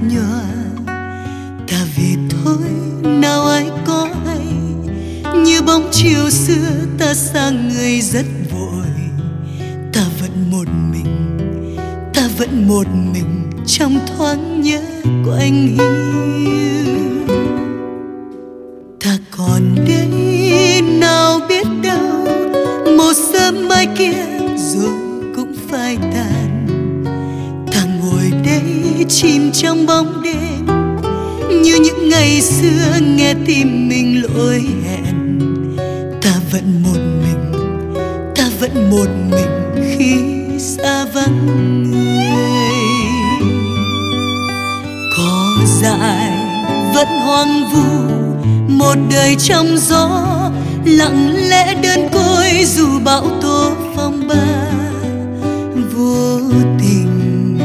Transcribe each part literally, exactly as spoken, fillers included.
nhòa. Ta về thôi nào ai có hay, như bóng chiều xưa ta xa người rất vội. Ta vẫn một mình, ta vẫn một mình trong thoáng nhớ của anh yêu. Ta còn đây nào biết đâu, một sớm mai kia rồi cũng phai tàn. Ta ngồi đây chìm trong bóng đêm, như những ngày xưa nghe tim mình lỗi hẹn. Ta vẫn một mình, ta vẫn một mình khi xa vắng người. Có dại vẫn hoang vu, một đời trong gió lặng lẽ đơn côi, dù bão tố phong ba vô tình.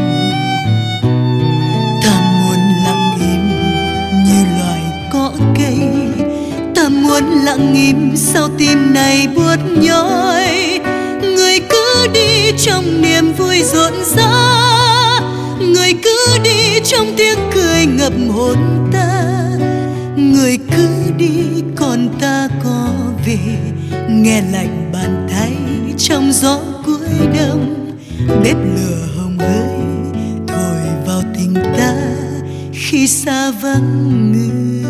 Ta muốn lặng im như loài cỏ cây, ta muốn lặng im sau tim này buốt nhói. Người cứ đi trong niềm vui rộn rã, người cứ đi trong tiếng cười ngập hồn ta. Người cứ đi còn ta có về, nghe lạnh bàn tay trong gió cuối đông. Bếp lửa hồng hới thổi vào tình ta khi xa vắng người.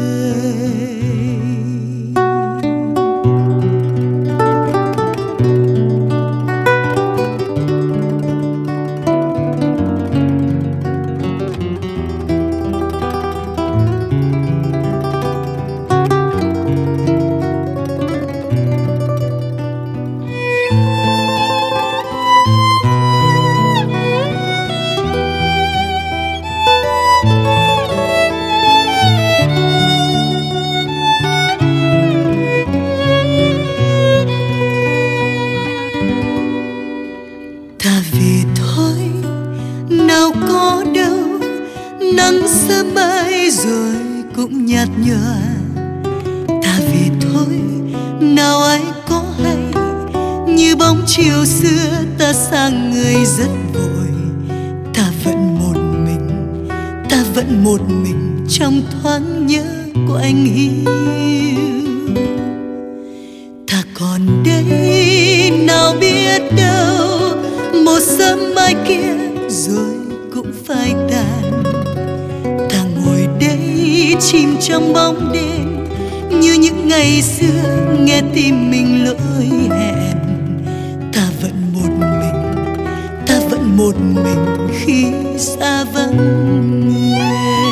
Ta về thôi nào có đâu, nắng sớm mai rồi cũng nhạt nhòa. Ta về thôi nào ai có hay, như bóng chiều xưa ta xa người rất vội. Ta vẫn một mình, ta vẫn một mình trong thoáng nhớ của anh yêu. Ta còn đây nào biết đâu, một sớm mai kia rồi cũng phai tàn. Ta ngồi đây chìm trong bóng đêm, như những ngày xưa nghe tim mình lỗi hẹn. Ta vẫn một mình, ta vẫn một mình khi xa vắng người.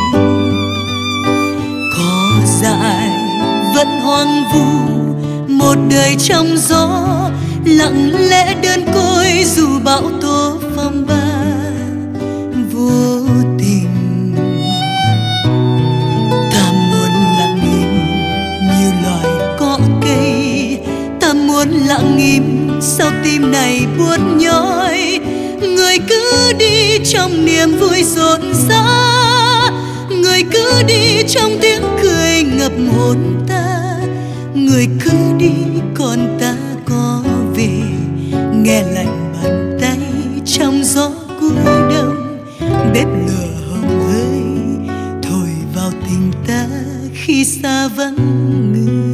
Có dại vẫn hoang vu, một đời trong gió lặng lẽ đơn côi, dù bão tố phong ba vô tình. Ta muốn lặng im như loài cỏ cây, ta muốn lặng im sau tim này buốt nhói. Người cứ đi trong niềm vui rộn rã, người cứ đi trong tiếng cười ngập hồn ta. Người cứ đi còn ta có về, nghe lạnh bàn tay trong gió cuối đông. Bếp lửa hồng hới thổi vào tình ta khi xa vắng người.